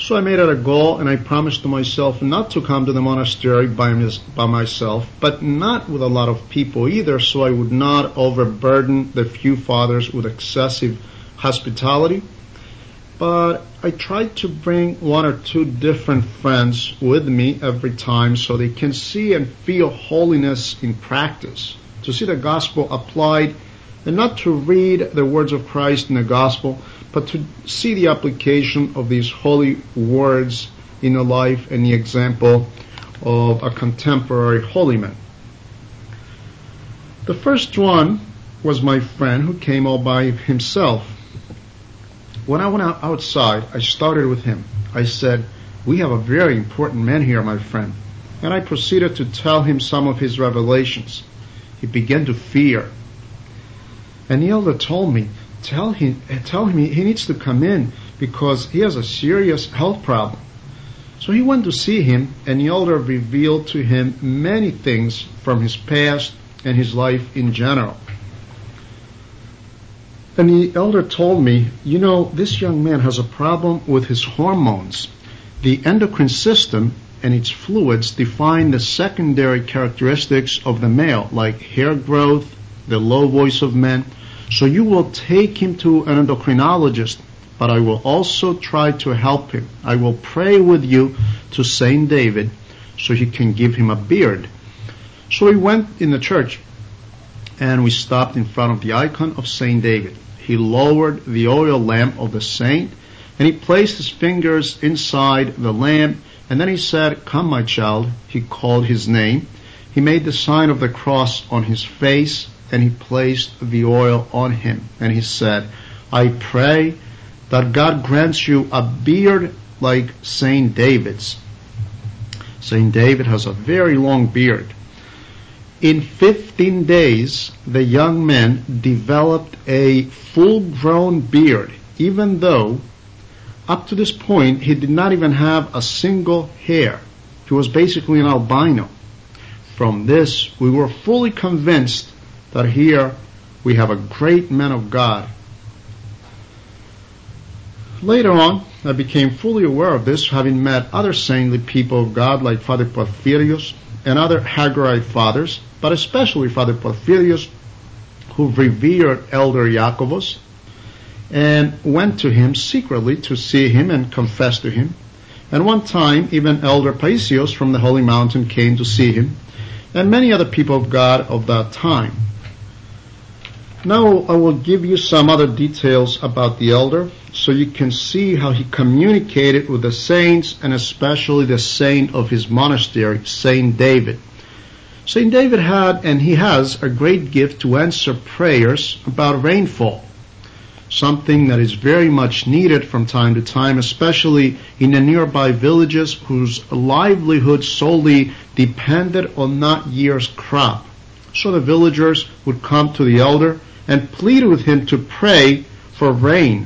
So I made it a goal, and I promised to myself not to come to the monastery by myself, but not with a lot of people either, so I would not overburden the few fathers with excessive hospitality. But I tried to bring one or two different friends with me every time so they can see and feel holiness in practice, to see the gospel applied, and not to read the words of Christ in the gospel, but to see the application of these holy words in the life and the example of a contemporary holy man. The first one was my friend who came all by himself. When I went outside, I started with him. I said, "We have a very important man here, my friend." And I proceeded to tell him some of his revelations. He began to fear. And the elder told me, tell him he needs to come in because he has a serious health problem. So he went to see him, and the elder revealed to him many things from his past and his life in general. And the elder told me, this young man has a problem with his hormones. The endocrine system and its fluids define the secondary characteristics of the male, like hair growth, the low voice of men. So you will take him to an endocrinologist, but I will also try to help him. I will pray with you to Saint David so he can give him a beard. So we went in the church, and we stopped in front of the icon of Saint David. He lowered the oil lamp of the saint, and he placed his fingers inside the lamp, and then he said, "Come, my child." He called his name. He made the sign of the cross on his face, and he placed the oil on him. And he said, "I pray that God grants you a beard like Saint David's." Saint David has a very long beard. In 15 days, the young man developed a full-grown beard, even though up to this point he did not even have a single hair. He was basically an albino. From this, we were fully convinced that here we have a great man of God. Later on, I became fully aware of this, having met other saintly people of God like Father Porphyrios and other Hagorite fathers, but especially Father Porphyrios, who revered Elder Iakovos and went to him secretly to see him and confess to him. And one time, even Elder Paisios from the Holy Mountain came to see him, and many other people of God of that time. Now I will give you some other details about the elder so you can see how he communicated with the saints, and especially the saint of his monastery, Saint David. Saint David had, and he has, a great gift to answer prayers about rainfall, something that is very much needed from time to time, especially in the nearby villages whose livelihood solely depended on that year's crop. So the villagers would come to the elder and plead with him to pray for rain.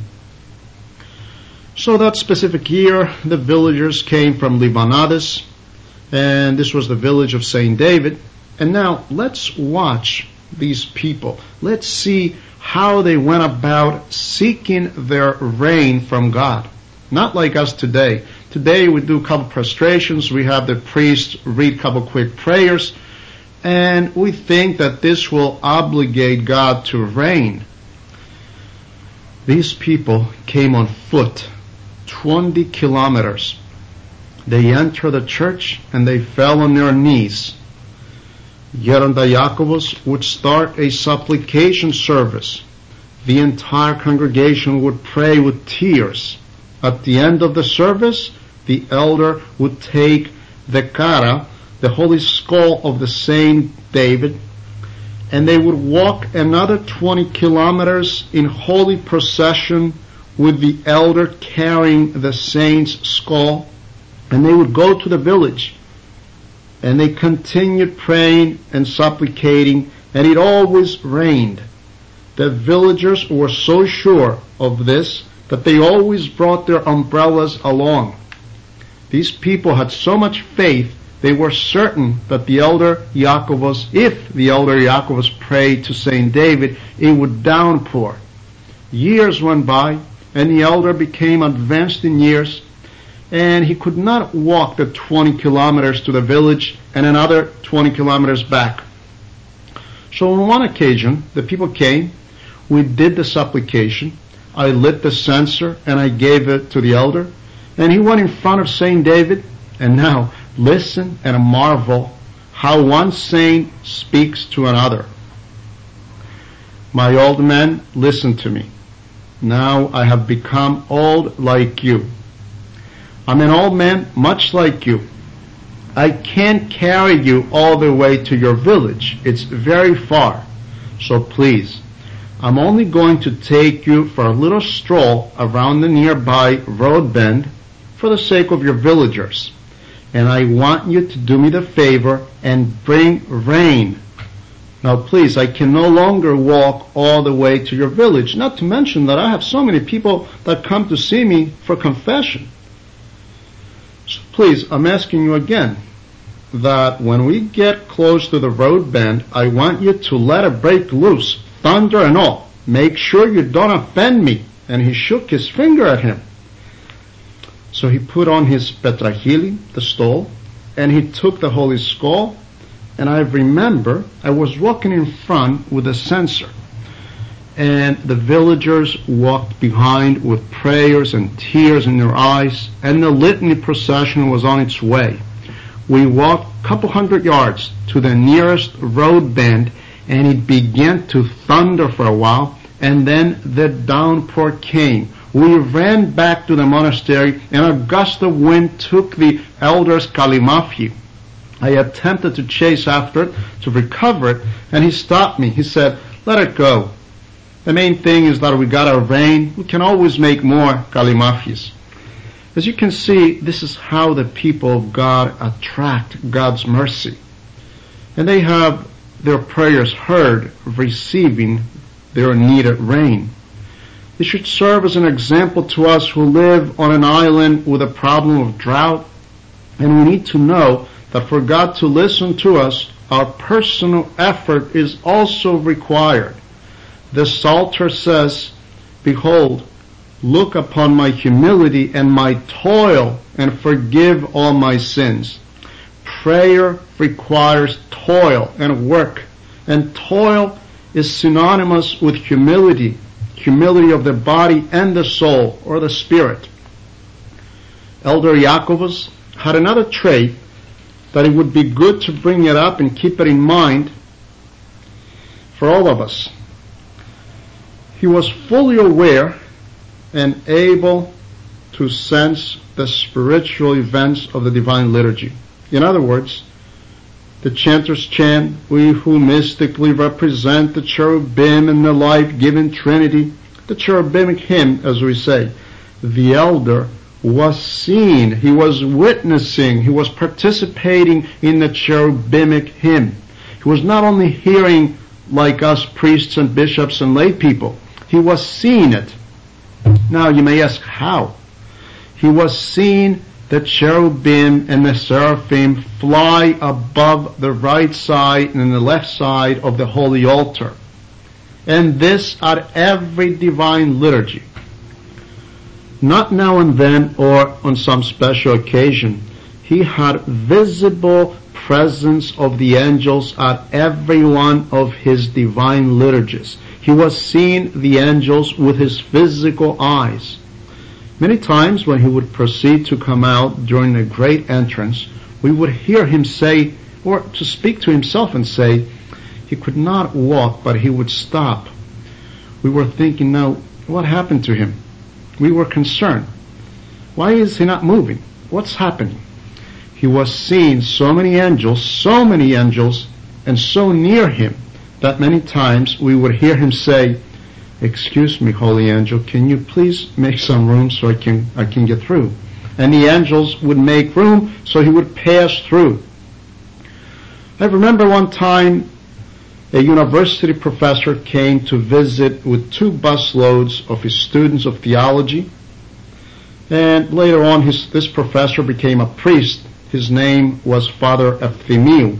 So that specific year, the villagers came from Libanades, and this was the village of Saint David. And now let's watch these people. Let's see how they went about seeking their rain from God. Not like us today. Today we do a couple prostrations, we have the priest read a couple quick prayers, and we think that this will obligate God to rain. These people came on foot, 20 kilometers. They entered the church and they fell on their knees. Geronda Iakovos would start a supplication service. The entire congregation would pray with tears. At the end of the service, the elder would take the kara, the holy skull of the Saint David, and they would walk another 20 kilometers in holy procession with the elder carrying the saint's skull, and they would go to the village, and they continued praying and supplicating, and it always rained. The villagers were so sure of this that they always brought their umbrellas along. These people had so much faith, they were certain that the elder Iakovos, if the elder Iakovos prayed to Saint David, it would downpour. Years went by, and the elder became advanced in years, and he could not walk the 20 kilometers to the village and another 20 kilometers back. So on one occasion, the people came, we did the supplication, I lit the censer and I gave it to the elder, and he went in front of Saint David, and now listen and marvel how one saint speaks to another. My old man, listen to me. Now I have become old like you. I'm an old man much like you. I can't carry you all the way to your village. It's very far. So please, I'm only going to take you for a little stroll around the nearby road bend for the sake of your villagers. And I want you to do me the favor and bring rain. Now please, I can no longer walk all the way to your village, not to mention that I have so many people that come to see me for confession. So please, I'm asking you again, that when we get close to the road bend, I want you to let it break loose, thunder and all. Make sure you don't offend me. And he shook his finger at him. So he put on his petrachili, the stole, and he took the holy skull, and I remember I was walking in front with a censer, and the villagers walked behind with prayers and tears in their eyes, and the litany procession was on its way. We walked a couple hundred yards to the nearest road bend, and it began to thunder for a while, and then the downpour came. We ran back to the monastery, and a gust of wind took the elder's kalimafhi. I attempted to chase after it, to recover it, and he stopped me. He said, let it go. The main thing is that we got our rain. We can always make more kalimafis. As you can see, this is how the people of God attract God's mercy. And they have their prayers heard, receiving their needed rain. They should serve as an example to us who live on an island with a problem of drought. And we need to know that for God to listen to us, our personal effort is also required. The Psalter says, behold, look upon my humility and my toil and forgive all my sins. Prayer requires toil and work, and toil is synonymous with humility of the body and the soul, or the spirit. Elder Jacobus had another trait that it would be good to bring it up and keep it in mind for all of us. He was fully aware and able to sense the spiritual events of the divine liturgy. In other words, the chanters chant, we who mystically represent the cherubim and the life-giving Trinity, the cherubic hymn, as we say. The elder was seeing, he was witnessing, he was participating in the cherubic hymn. He was not only hearing like us priests and bishops and lay people, he was seeing it. Now you may ask how? He was seeing the cherubim and the seraphim fly above the right side and the left side of the holy altar. And this at every divine liturgy. Not now and then or on some special occasion. He had visible presence of the angels at every one of his divine liturgies. He was seeing the angels with his physical eyes. Many times when he would proceed to come out during the great entrance, we would hear him say, or to speak to himself and say, he could not walk, but he would stop. We were thinking, now, what happened to him? We were concerned. Why is he not moving? What's happening? He was seeing so many angels, and so near him, that many times we would hear him say, excuse me, holy angel, can you please make some room so I can get through? And the angels would make room so he would pass through. I remember one time a university professor came to visit with 2 busloads of his students of theology, and later on this professor became a priest. His name was Father Ephthemiou.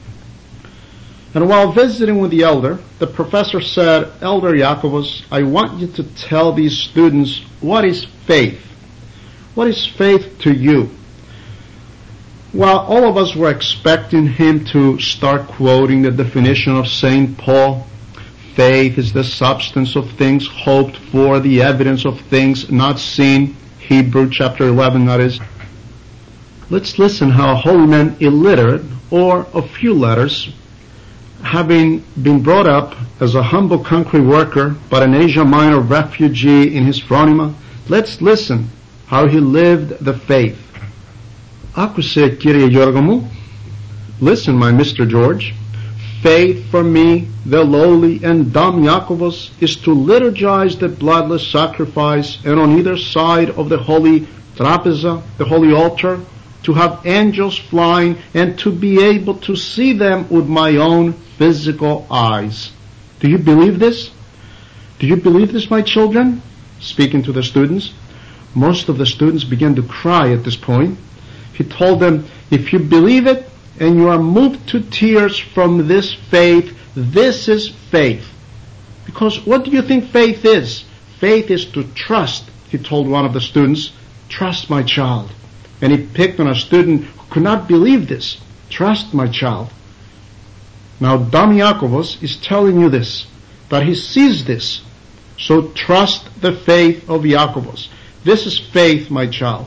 And while visiting with the elder, the professor said, Elder Jacobus, I want you to tell these students, what is faith? What is faith to you? Well, all of us were expecting him to start quoting the definition of St. Paul. Faith is the substance of things hoped for, the evidence of things not seen. Hebrew chapter 11, that is. Let's listen how a holy man illiterate, or a few letters, having been brought up as a humble country worker but an Asia Minor refugee in his phronima, let's listen how he lived the faith. Άκουσε, κύριε Γιώργο μου. Listen, my Mr. George. Faith for me, the lowly and dumb Iakovos, is to liturgize the bloodless sacrifice, and on either side of the holy trapeza, the holy altar, to have angels flying and to be able to see them with my own physical eyes. Do you believe this? Do you believe this, my children? Speaking to the students. Most of the students began to cry at this point. He told them, if you believe it and you are moved to tears from this faith, this is faith. Because what do you think faith is? Faith is to trust, he told one of the students. Trust my child. And he picked on a student who could not believe this. Trust my child. Now Damiakovos is telling you this, that he sees this. So trust the faith of Iakovos. This is faith, my child.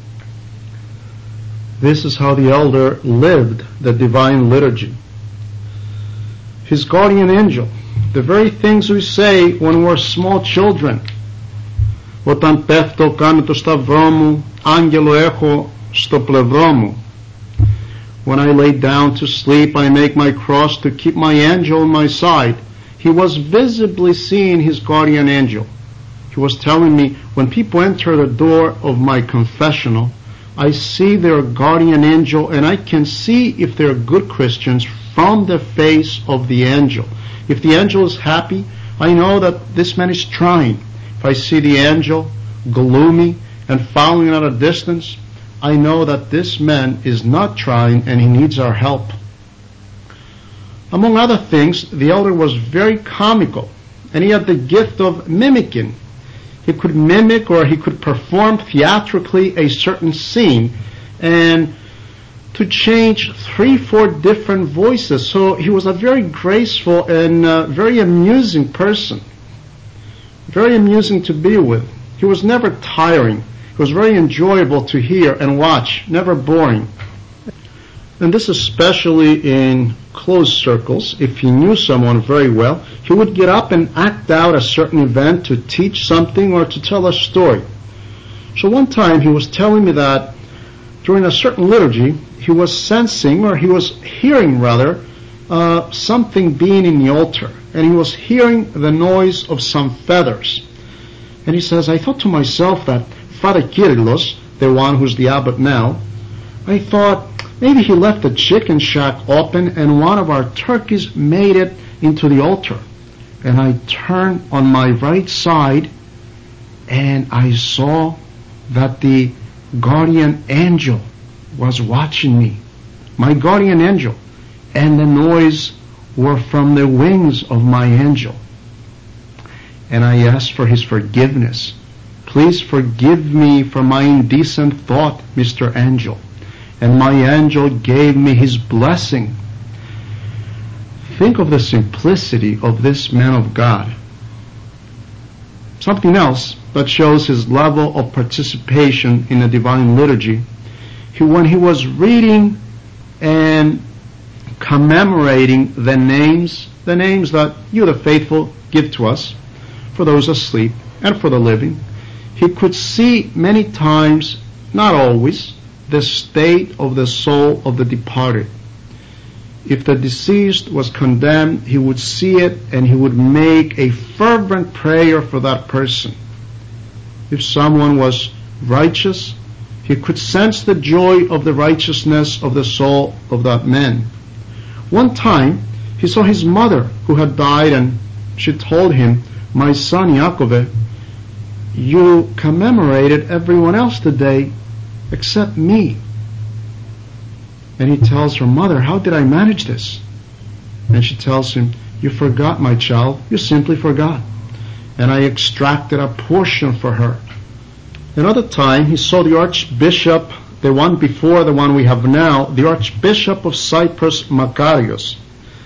This is how the elder lived the divine liturgy. His guardian angel, the very things we say when we're small children. Όταν πέφτω κάνω το σταυρό μου, άγγελο έχω στο πλευρό μου. When I lay down to sleep, I make my cross to keep my angel on my side. He was visibly seeing his guardian angel. He was telling me, when people enter the door of my confessional, I see their guardian angel, and I can see if they're good Christians from the face of the angel. If the angel is happy, I know that this man is trying. If I see the angel gloomy and following at a distance, I know that this man is not trying and he needs our help. Among other things, the elder was very comical, and he had the gift of mimicking. He could mimic, or he could perform theatrically a certain scene and to change 3-4 different voices. So he was a very graceful and very amusing person. Very amusing to be with. He was never tiring. He was very enjoyable to hear and watch, never boring. And this especially in closed circles. If he knew someone very well, he would get up and act out a certain event to teach something or to tell a story. So one time he was telling me that during a certain liturgy, he was sensing, or he was hearing rather, something being in the altar. And he was hearing the noise of some feathers. And he says, I thought to myself that Father Kyrillos, the one who's the abbot now, I thought, maybe he left the chicken shack open and one of our turkeys made it into the altar. And I turned on my right side and I saw that the guardian angel was watching me. My guardian angel. And the noise were from the wings of my angel. And I asked for his forgiveness. Please forgive me for my indecent thought, Mr. Angel. And my angel gave me his blessing. Think of the simplicity of this man of God. Something else that shows his level of participation in the divine liturgy. When he was reading and commemorating the names that you, the faithful, give to us, for those asleep and for the living, he could see many times, not always, the state of the soul of the departed. If the deceased was condemned, he would see it and he would make a fervent prayer for that person. If someone was righteous, he could sense the joy of the righteousness of the soul of that man. One time, he saw his mother who had died, and she told him, my son Yaakov, you commemorated everyone else today except me. And he tells her, mother, how did I manage this? And she tells him, you forgot, my child. You simply forgot. And I extracted a portion for her. Another time he saw the Archbishop, the one before the one we have now, the Archbishop of Cyprus, Makarios.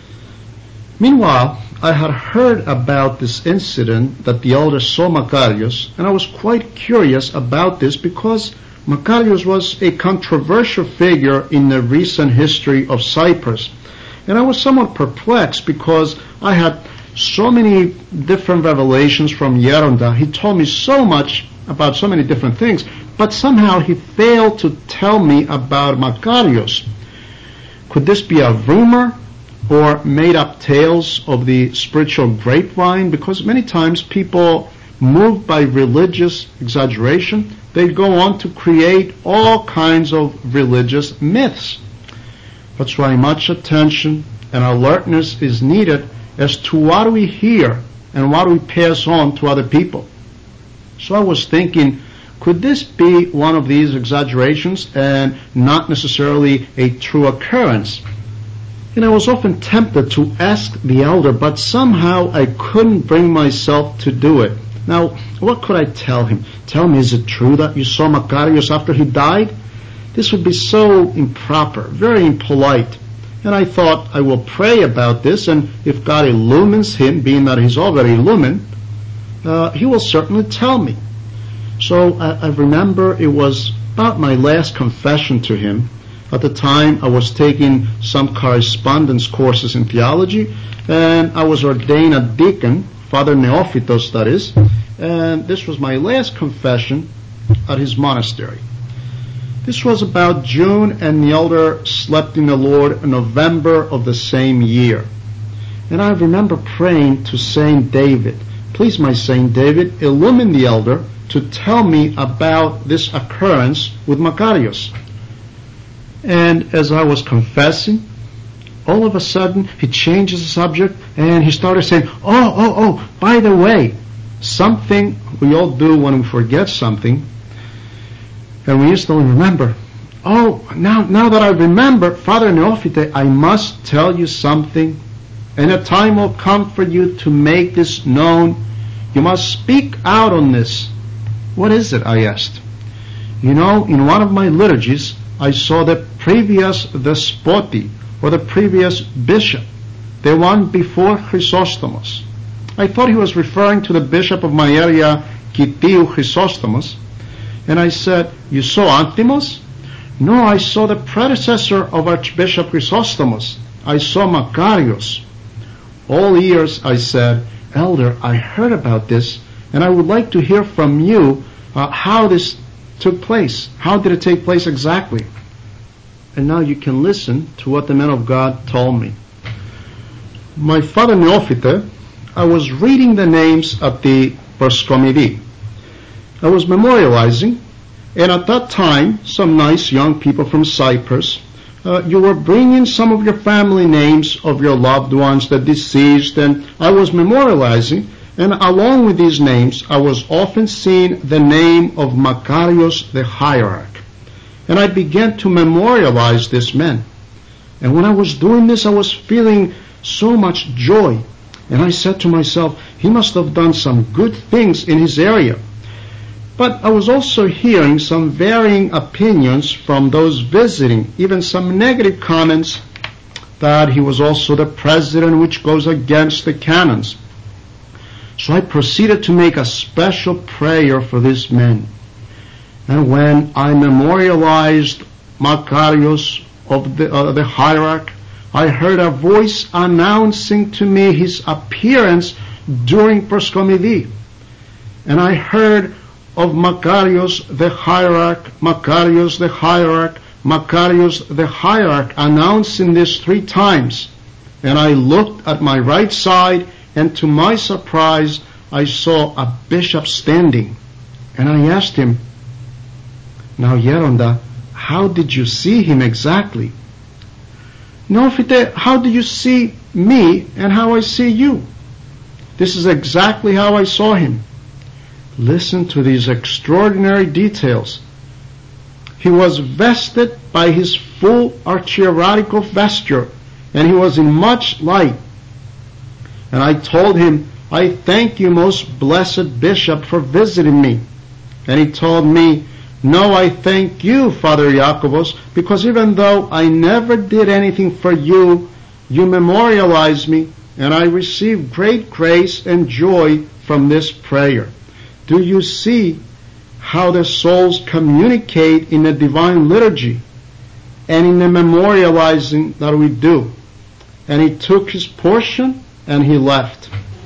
Meanwhile, I had heard about this incident that the elder saw Makarios, and I was quite curious about this because Makarios was a controversial figure in the recent history of Cyprus. And I was somewhat perplexed because I had so many different revelations from Yeronda. He told me so much about so many different things, but somehow he failed to tell me about Makarios. Could this be a rumor or made up tales of the spiritual grapevine? Because many times people, moved by religious exaggeration, they go on to create all kinds of religious myths. That's why much attention and alertness is needed as to what we hear and what we pass on to other people. So I was thinking, could this be one of these exaggerations and not necessarily a true occurrence? And I was often tempted to ask the elder, but somehow I couldn't bring myself to do it. Now, what could I tell him? Tell me, is it true that you saw Makarios after he died? This would be so improper, very impolite. And I thought, I will pray about this, and if God illumines him, being that he's already illumined, he will certainly tell me. So I remember it was about my last confession to him. At the time, I was taking some correspondence courses in theology, and I was ordained a deacon, Father Neophytos that is, and this was my last confession at his monastery. This was about June, and the elder slept in the Lord in November of the same year. And I remember praying to Saint David, please, my Saint David, illumine the elder to tell me about this occurrence with Makarios. And as I was confessing, all of a sudden he changes the subject and he started saying, oh, by the way, something we all do when we forget something, and we instantly remember, now that I remember, Father Neophyte, I must tell you something, and a time will come for you to make this known. You must speak out on this. What is it? I asked. You know, in one of my liturgies, I saw the previous despoti, or the previous bishop, the one before Chrysostomos. I thought he was referring to the bishop of my area, Kitiu Chrysostomos, and I said, you saw Anthimos? No, I saw the predecessor of Archbishop Chrysostomos. I saw Makarios. All ears, I said, Elder, I heard about this, and I would like to hear from you how this took place. How did it take place exactly? And now you can listen to what the man of God told me. My Father Neophyte, I was reading the names at the Proskomidi. I was memorializing, and at that time, some nice young people from Cyprus, you were bringing some of your family names of your loved ones, the deceased, and I was memorializing, and along with these names, I was often seeing the name of Makarios the Hierarch. And I began to memorialize this man. And when I was doing this, I was feeling so much joy. And I said to myself, he must have done some good things in his area. But I was also hearing some varying opinions from those visiting, even some negative comments that he was also the president, which goes against the canons. So I proceeded to make a special prayer for this man. And when I memorialized Makarios of the Hierarch, I heard a voice announcing to me his appearance during Proskomidi. And I heard of Makarios the Hierarch, Makarios the Hierarch, Makarios the Hierarch, announcing this 3 times. And I looked at my right side, and to my surprise, I saw a bishop standing. And I asked him, now Yeronda, how did you see him exactly? Neophyte, how do you see me and how I see you? This is exactly how I saw him. Listen to these extraordinary details. He was vested by his full archieratical vesture, and he was in much light. And I told him, I thank you, most blessed bishop, for visiting me. And he told me, "No, I thank you, Father Jacobus, because even though I never did anything for you, you memorialized me, and I received great grace and joy from this prayer." Do you see how the souls communicate in the divine liturgy and in the memorializing that we do? And he took his portion and he left.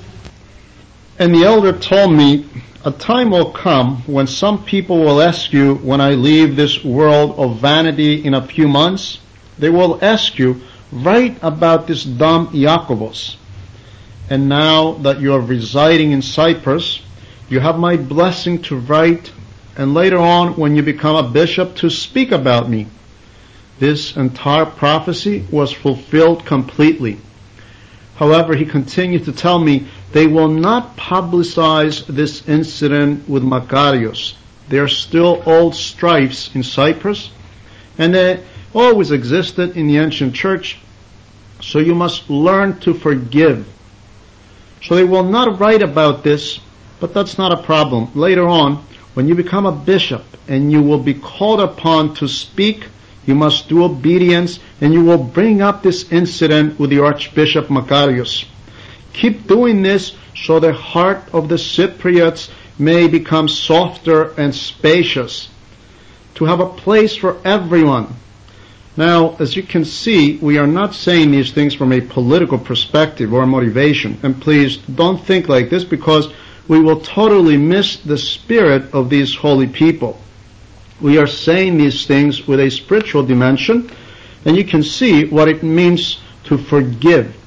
And the elder told me, a time will come when some people will ask you, when I leave this world of vanity in a few months, they will ask you, write about this dumb Jacobus. And now that you are residing in Cyprus, you have my blessing to write, and later on when you become a bishop, to speak about me. This entire prophecy was fulfilled completely. However, he continued to tell me they will not publicize this incident with Macarius. There are still old strifes in Cyprus, and they always existed in the ancient church, so you must learn to forgive. So they will not write about this, but that's not a problem. Later on, when you become a bishop and you will be called upon to speak, you must do obedience, and you will bring up this incident with the Archbishop Macarius. Keep doing this so the heart of the Cypriots may become softer and spacious, to have a place for everyone. Now, as you can see, we are not saying these things from a political perspective or motivation. And please don't think like this, because we will totally miss the spirit of these holy people. We are saying these things with a spiritual dimension, and you can see what it means to forgive.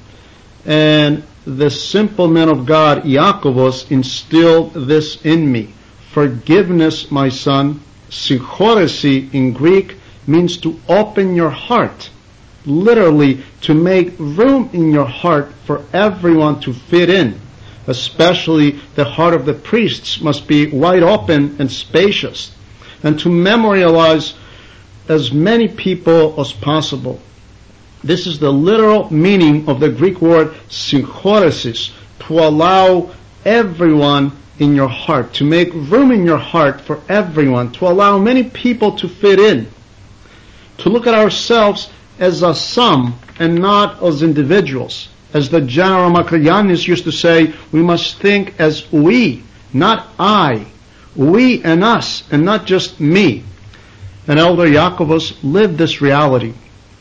And the simple man of God, Jacobus, instilled this in me. Forgiveness, my son, sygchoresi in Greek, means to open your heart. Literally, to make room in your heart for everyone to fit in. Especially the heart of the priests must be wide open and spacious. And to memorialize as many people as possible. This is the literal meaning of the Greek word sygchoresis, to allow everyone in your heart, to make room in your heart for everyone, to allow many people to fit in, to look at ourselves as a sum and not as individuals. As the General Makarianis used to say, we must think as we, not I. We and us, and not just me. And Elder Jacobus lived this reality.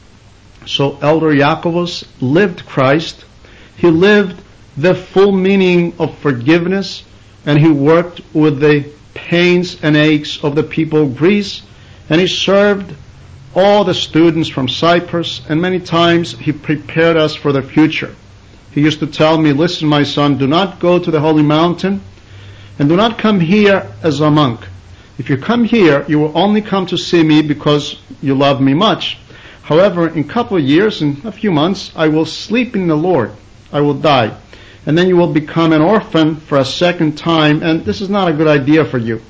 So Elder Jacobus lived Christ. He lived the full meaning of forgiveness, and he worked with the pains and aches of the people of Greece, and he served all the students from Cyprus, and many times he prepared us for the future. He used to tell me, listen, my son, do not go to the holy mountain, and do not come here as a monk. If you come here, you will only come to see me because you love me much. However, in a couple of years, in a few months, I will sleep in the Lord. I will die. And then you will become an orphan for a second time, and this is not a good idea for you.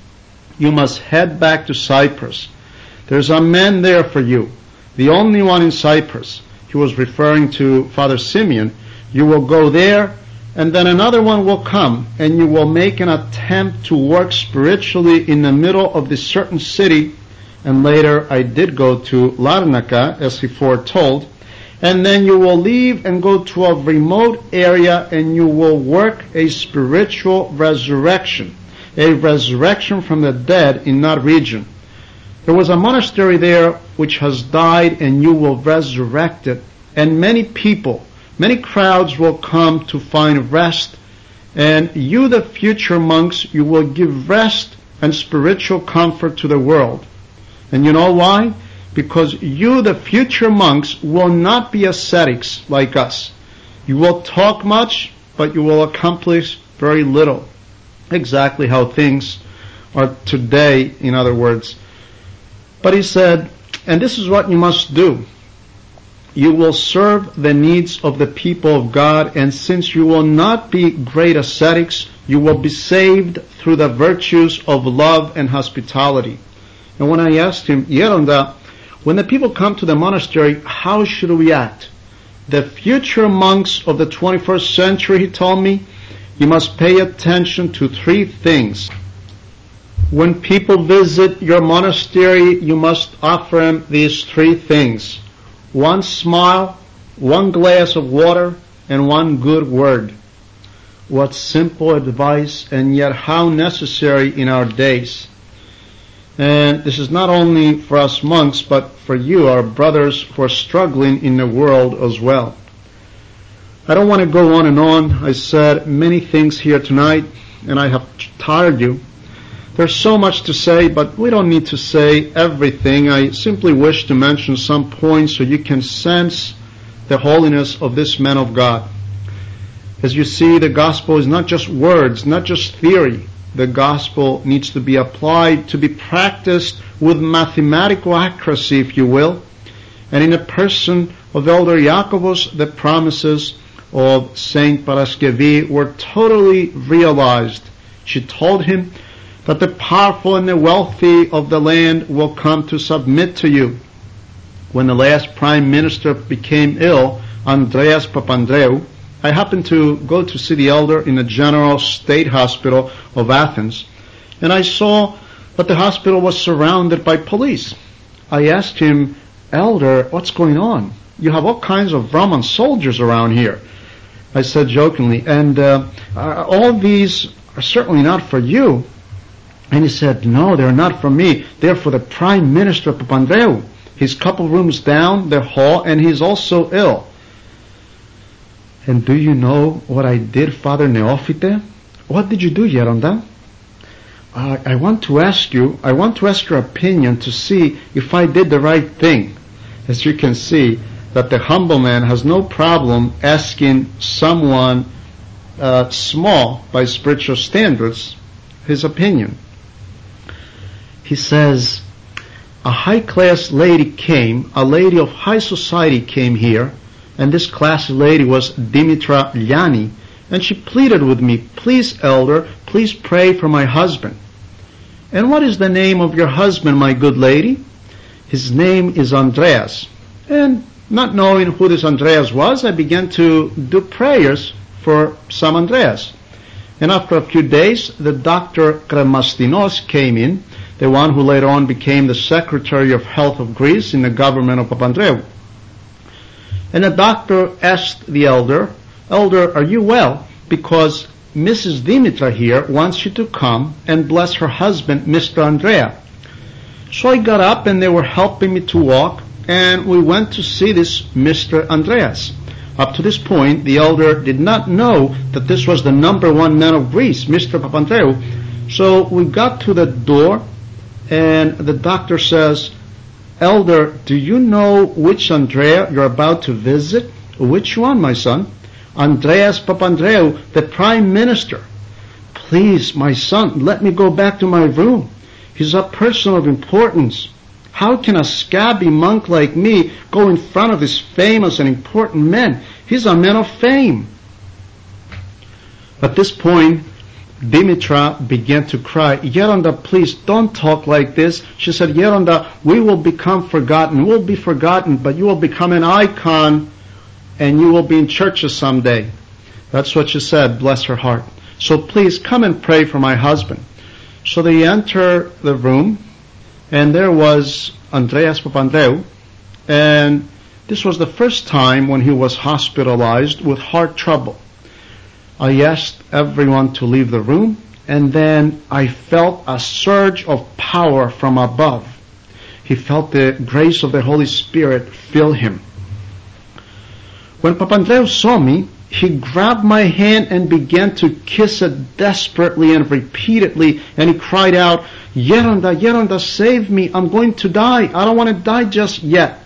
You must head back to Cyprus. There's a man there for you, the only one in Cyprus. He was referring to Father Simeon. You will go there, and then another one will come, and you will make an attempt to work spiritually in the middle of this certain city. And later I did go to Larnaca, as he foretold. And then you will leave and go to a remote area, and you will work a spiritual resurrection, a resurrection from the dead in that region. There was a monastery there which has died, and you will resurrect it. And many people, many crowds will come to find rest. And you, the future monks, you will give rest and spiritual comfort to the world. And you know why? Because you, the future monks, will not be ascetics like us. You will talk much, but you will accomplish very little. Exactly how things are today, in other words. But he said, and this is what you must do. You will serve the needs of the people of God, and since you will not be great ascetics, you will be saved through the virtues of love and hospitality. And when I asked him, Yeronda, when the people come to the monastery, how should we act? The future monks of the 21st century, he told me, you must pay attention to three things. When people visit your monastery, you must offer them these three things: one smile, one glass of water, and one good word. What simple advice, and yet how necessary in our days. And this is not only for us monks, but for you, our brothers, who are struggling in the world as well. I don't want to go on and on. I said many things here tonight, and I have tired you. There's so much to say, but we don't need to say everything. I simply wish to mention some points so you can sense the holiness of this man of God. As you see, the gospel is not just words, not just theory. The gospel needs to be applied, to be practiced with mathematical accuracy, if you will. And in the person of Elder Jacobus, the promises of Saint Paraskevi were totally realized. She told him that the powerful and the wealthy of the land will come to submit to you. When the last prime minister became ill, Andreas Papandreou, I happened to go to see the elder in the General State Hospital of Athens, and I saw that the hospital was surrounded by police. I asked him, "Elder, what's going on? You have all kinds of Roman soldiers around here." I said jokingly, "And all these are certainly not for you." And he said, "No, they're not for me. They're for the Prime Minister Papandreou. He's a couple rooms down the hall, and he's also ill." And do you know what I did, Father Neophyte? What did you do, Geronda? I want to ask your opinion to see if I did the right thing. As you can see, that the humble man has no problem asking someone small by spiritual standards his opinion. He says, a high-class lady came, a lady of high society came here, and this classy lady was Dimitra Liani, and she pleaded with me, "Please, elder, please pray for my husband." "And what is the name of your husband, my good lady?" "His name is Andreas." And not knowing who this Andreas was, I began to do prayers for some Andreas. And after a few days, the Dr. Kremastinos came in, the one who later on became the Secretary of Health of Greece in the government of Papandreou. And the doctor asked the elder, "Elder, are you well? Because Mrs. Dimitra here wants you to come and bless her husband, Mr. Andrea." So I got up and they were helping me to walk, and we went to see this Mr. Andreas. Up to this point, the elder did not know that this was the number one man of Greece, Mr. Papandreou. So we got to the door, and the doctor says, "Elder, do you know which Andrea you're about to visit?" "Which one, my son?" "Andreas Papandreou, the Prime Minister." "Please, my son, let me go back to my room. He's a person of importance. How can a scabby monk like me go in front of this famous and important man? He's a man of fame." At this point, Dimitra began to cry. "Geronda, please don't talk like this." She said, "Geronda, we will become forgotten. We'll be forgotten, but you will become an icon and you will be in churches someday." That's what she said, bless her heart. "So please come and pray for my husband." So they enter the room, and there was Andreas Papandreou, and this was the first time when he was hospitalized with heart trouble. I asked everyone to leave the room, and then I felt a surge of power from above. He felt the grace of the Holy Spirit fill him. When Papandreou saw me, he grabbed my hand and began to kiss it desperately and repeatedly, and he cried out, "Geronda, Geronda, save me, I'm going to die, I don't want to die just yet."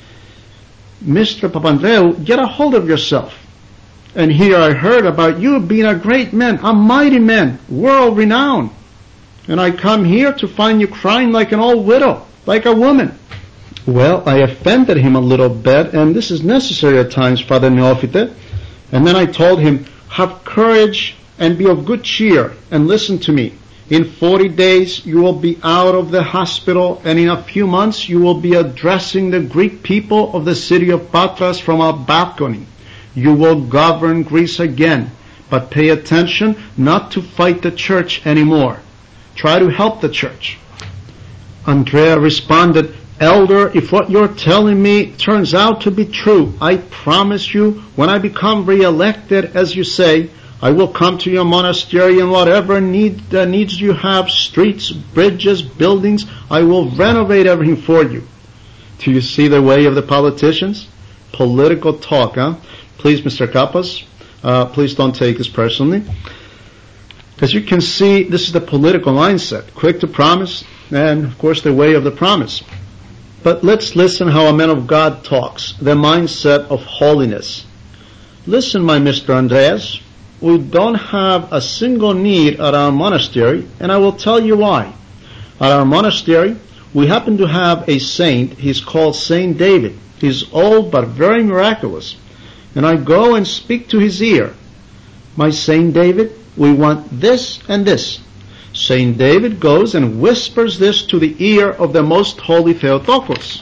"Mr. Papandreou, get a hold of yourself. And here I heard about you being a great man, a mighty man, world renowned. And I come here to find you crying like an old widow, like a woman." Well, I offended him a little bit, and this is necessary at times, Father Neophyte. And then I told him, "Have courage and be of good cheer, and listen to me. In 40 days you will be out of the hospital, and in a few months you will be addressing the Greek people of the city of Patras from a balcony. You will govern Greece again, but pay attention not to fight the church anymore. Try to help the church. Andrea responded, Elder, if what you're telling me turns out to be true, I promise you, when I become re-elected, as you say, I will come to your monastery and whatever needs you have, streets, bridges, buildings, I will renovate everything for you. Do you see the way of the politicians? Political talk, huh? Please, Mr. Capas, please don't take this personally. As you can see, this is the political mindset, quick to promise, and of course the way of the promise. But let's listen how a man of God talks, the mindset of holiness. Listen, my Mr. Andreas, we don't have a single need at our monastery, and I will tell you why. At our monastery, we happen to have a saint. He's called Saint David. He's old but very miraculous. And I go and speak to his ear. My Saint David, we want this and this. Saint David goes and whispers this to the ear of the most holy Theotokos.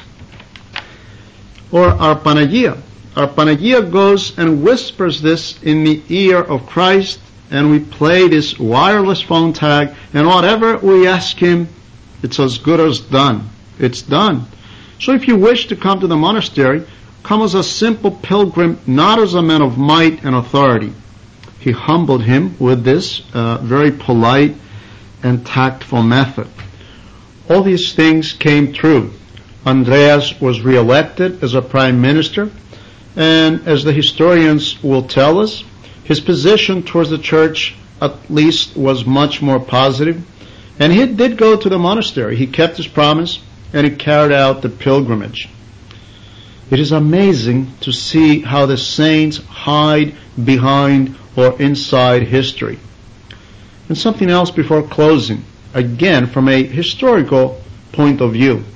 Or our Panagia. Our Panagia goes and whispers this in the ear of Christ, and we play this wireless phone tag, and whatever we ask him, it's as good as done. It's done. So if you wish to come to the monastery, come as a simple pilgrim, not as a man of might and authority. He humbled him with this very polite and tactful method. All these things came true. Andreas was re-elected as a prime minister, and as the historians will tell us, his position towards the church at least was much more positive. And he did go to the monastery. He kept his promise, and he carried out the pilgrimage. It is amazing to see how the saints hide behind or inside history. And something else before closing, again from a historical point of view.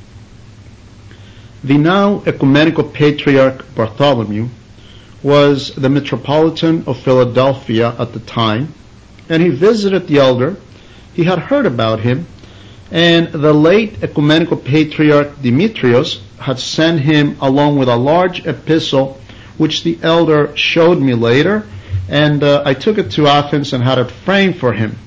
The now ecumenical patriarch Bartholomew was the metropolitan of Philadelphia at the time, and he visited the elder. He had heard about him, and the late ecumenical patriarch Demetrius had sent him along with a large epistle, which the elder showed me later, and I took it to Athens and had it framed for him.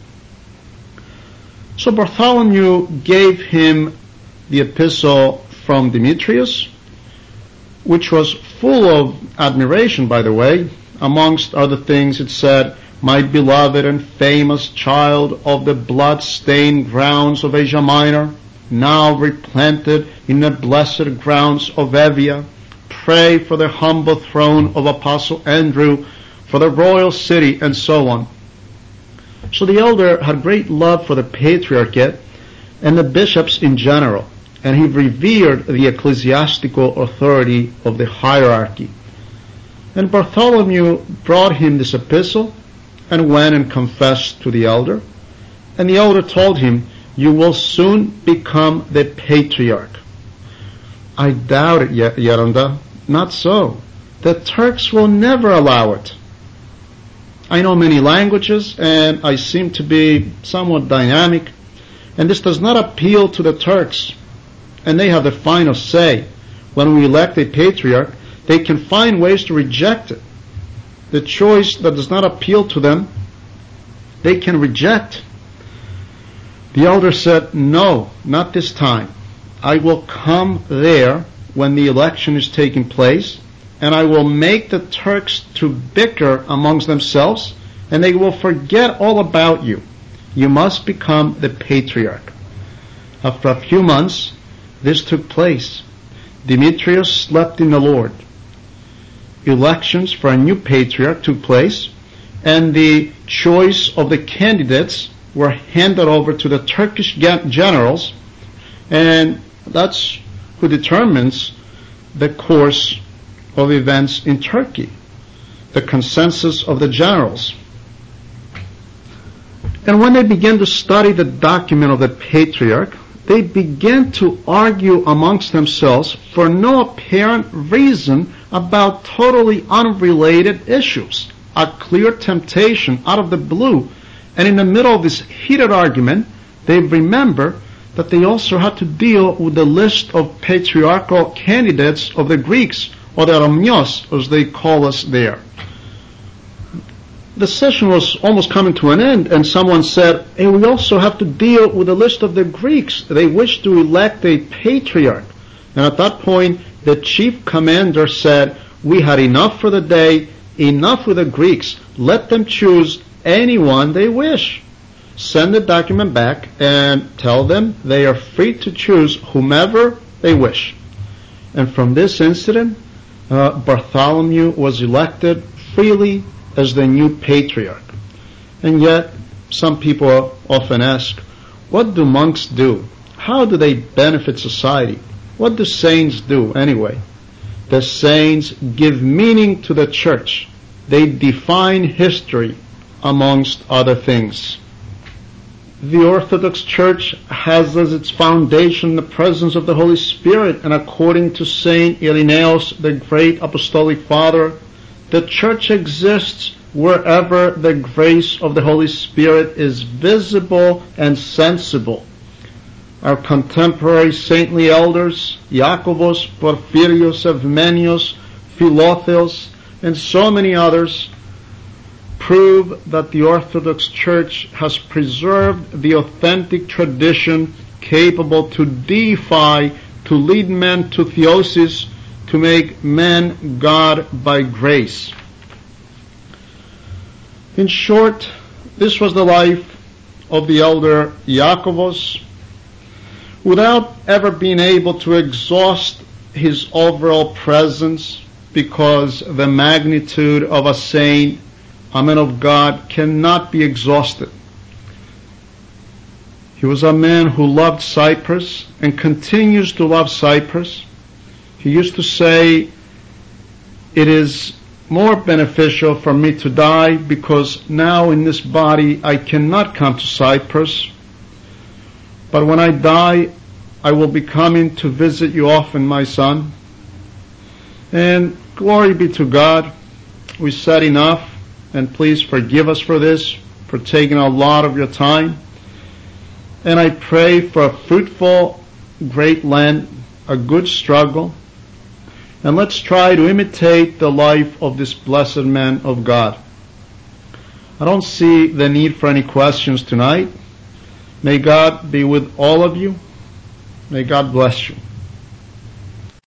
So Bartholomew gave him the epistle from Demetrius, which was full of admiration, by the way. Amongst other things, it said, "My beloved and famous child of the blood-stained grounds of Asia Minor, now replanted in the blessed grounds of Evia, pray for the humble throne of Apostle Andrew, for the royal city," and so on. So the elder had great love for the patriarchate and the bishops in general, and he revered the ecclesiastical authority of the hierarchy. And Bartholomew brought him this epistle and went and confessed to the elder. And the elder told him, "You will soon become the patriarch." "I doubt it, Yaranda. Not so. The Turks will never allow it. I know many languages, and I seem to be somewhat dynamic, and this does not appeal to the Turks, and they have the final say. When we elect a patriarch, they can find ways to reject it. The choice that does not appeal to them, they can reject." The elder said, "No, not this time. I will come there when the election is taking place, and I will make the Turks to bicker amongst themselves, and they will forget all about you. You must become the patriarch." After a few months, this took place. Demetrius slept in the Lord. Elections for a new patriarch took place, and the choice of the candidates were handed over to the Turkish generals, and that's who determines the course of events in Turkey, the consensus of the generals. And when they began to study the document of the patriarch, they began to argue amongst themselves for no apparent reason about totally unrelated issues. A clear temptation out of the blue. And in the middle of this heated argument, they remember that they also had to deal with the list of patriarchal candidates of the Greeks, or the Romnios, as they call us there. the session was almost coming to an end, and someone said, hey, we also have to deal with a list of the Greeks. They wish to elect a patriarch. And at that point, the chief commander said, we had enough for the day, enough with the Greeks. Let them choose anyone they wish. Send the document back and tell them they are free to choose whomever they wish. And from this incident, Bartholomew was elected freely as the new patriarch. And yet, some people often ask, what do monks do? How do they benefit society? What do saints do anyway? The saints give meaning to the church. They define history, amongst other things. The Orthodox Church has as its foundation the presence of the Holy Spirit, and according to Saint Irenaeus, the great apostolic father, the Church exists wherever the grace of the Holy Spirit is visible and sensible. Our contemporary saintly elders, Iacovos, Porphyrios, Evmenios, Philotheos, and so many others, prove that the Orthodox Church has preserved the authentic tradition capable to deify, to lead men to theosis, to make men God by grace. In short, this was the life of the elder Iacovos, without ever being able to exhaust his overall presence, because the magnitude of a saint, a man of God, cannot be exhausted. He was a man who loved Cyprus and continues to love Cyprus. He used to say, it is more beneficial for me to die because now in this body I cannot come to Cyprus, but when I die I will be coming to visit you often, my son. And glory be to God. We said enough, and please forgive us for this, for taking a lot of your time. And I pray for a fruitful, great Lent, a good struggle. And let's try to imitate the life of this blessed man of God. I don't see the need for any questions tonight. May God be with all of you. May God bless you.